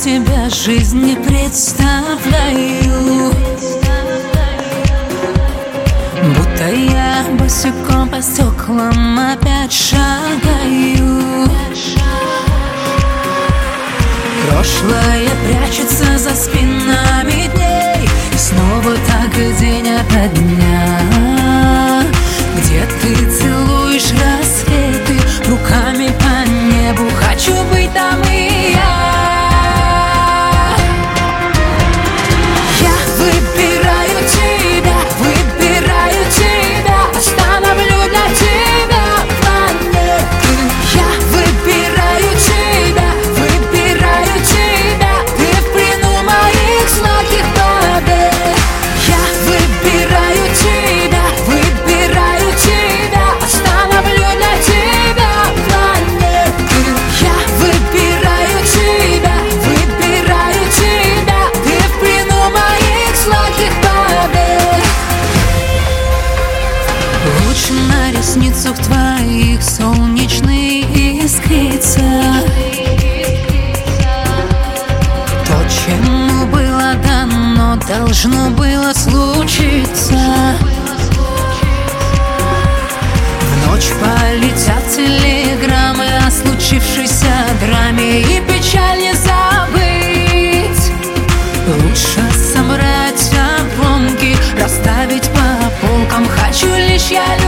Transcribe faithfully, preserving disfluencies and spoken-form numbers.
себя жизнь не представляю, будто я босиком по стеклам опять шагаю. Прошлое прячется за спинами дней, и снова так день ото дня, где ты целуешь рассветы руками по небу. Хочу быть там и я. Я выбираю тебя, выбираю тебя, остановлю для тебя планеты. Я выбираю тебя, выбираю тебя, ты в плену моих сладких побед. Я выбираю тебя, выбираю тебя, остановлю для тебя планеты. Я выбираю тебя, выбираю тебя, ты в плену моих сладких побед. Луч на ресницах твоих солнечный искрится. То, чему было дано, должно было случиться. В ночь полетят телеграммы о случившейся драме, и печаль не забыть. Лучше собрать обломки, расставить по полкам. Хочу лишь я